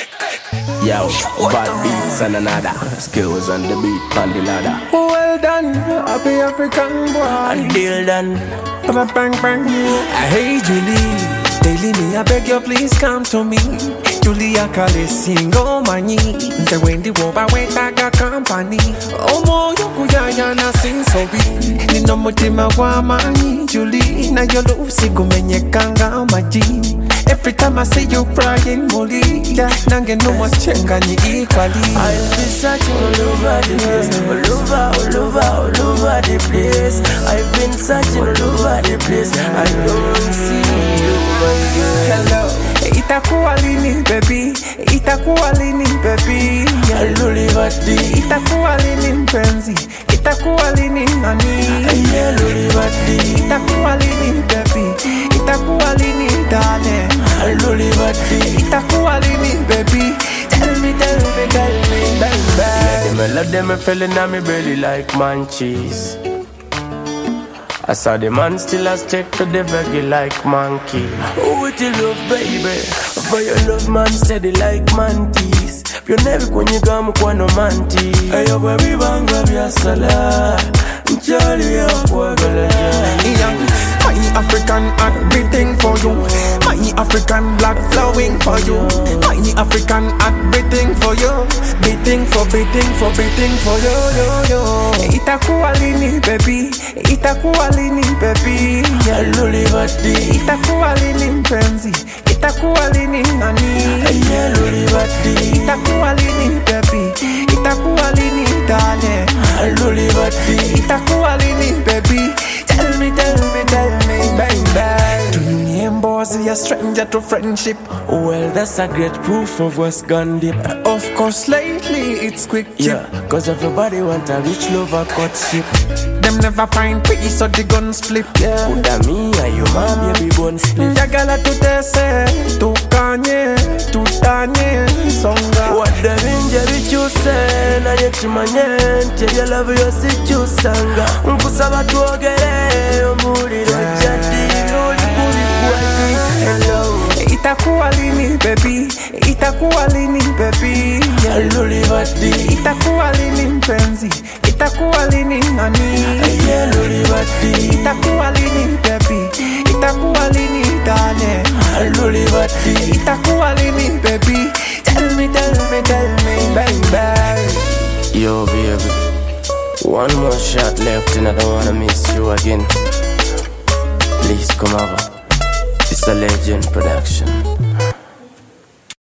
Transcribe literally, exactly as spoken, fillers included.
Yo, bad beats and another skills on the beat on the ladder. Well done, happy African boy. Until done. Bang, bang, bang. Hey Julie, daily me I beg you please come to me. Julia Kale sing oh mani. Say when the war went I got company. Oh mo yokuyaya na sing sorry. Ni no mutima wa mani Julie. Na yo love sikumenye kanga maji. Every time I see you crying, Molly, yeah, nange no more chenga ni equally. I'll be searching all over the place, all over, all over, all over the place. I've been searching all over the place. I don't see you, my girl. Hello, itakuwa lini baby, itakuwa lini baby. Alulibati, itakuwa lini mpenzi, itakuwa lini nani. Alulibati, itakuwa lini baby, itakuwa lini darling. Alulibati, itakuwa lini baby. Tell me, tell me, tell me, baby. yeah, them I love them, I feeling on me belly like munchies. I saw the man still a stick to the veggie like monkey. Oh, with your love, baby. For your love, man, steady like mantis. You never when you come kwa no manti. Hey, yo, baby, banga vya sala. Njali ya kwa gala. My African heart beating for you. My African blood flowing for you. My African heart beating for you. Beating for beating for beating for you, yo, yo. Itakuwa lini baby, itakuwa lini baby. Alulibati, itakuwa lini mpenzi, itakuwa lini nani. Alulibati, itakuwa lini baby, itakuwa lini darling. Alulibati, itakuwa lini baby. Tell me, tell me, tell me, baby. Do you name boss a stranger to friendship? well, that's a great proof of what's gone deep. Of course, lately it's quick chip. Yeah, cause everybody want a rich lover cut ship. Them never find peace so the guns flip. Yeah, Uda me and your mom, you be gun split. Yagala tu tese, tu kanye, tu tanye, songa. What the ninja be choose, na yetu manyente, ya love you si chusanga. Unkusaba tuogere, umuri rojati, uli kuli kuwadi. Hello. Itakuwa lini baby, itakuwa lini baby. Alulibati, itakuwa lini mpenzi, itakuwa lini nani. Alulibati, itakuwa lini baby, itakuwa lini darling. Alulibati, itakuwa lini baby. Tell me, tell me, tell me, baby. yo baby, one more shot left and I don't wanna miss you again. Please come over. It's a legend production.